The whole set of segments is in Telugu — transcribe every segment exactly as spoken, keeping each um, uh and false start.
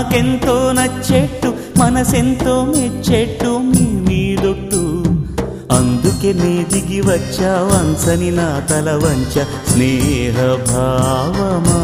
మాకెంతో నచ్చెట్టు మనసెంతో మెచ్చెట్టు మీ మీదొట్టు అందుకే నే దిగి వచ్చా వంచని నా తల వంచ స్నేహ భావమా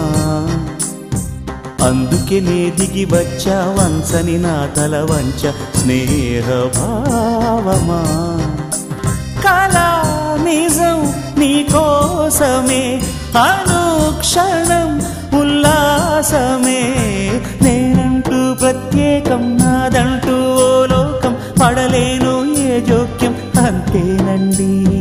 అందుకే నే దిగి వచ్చా వంచని నా తల వంచ స్నేహ భావమా కళా నిజం నీకోసమే అనుక్షణం ఉల్లాసమే నేనంటూ ప్రత్యేకం నాదంటూ ఓ లోకం పడలేను ఏ జోక్యం అంతేనండి.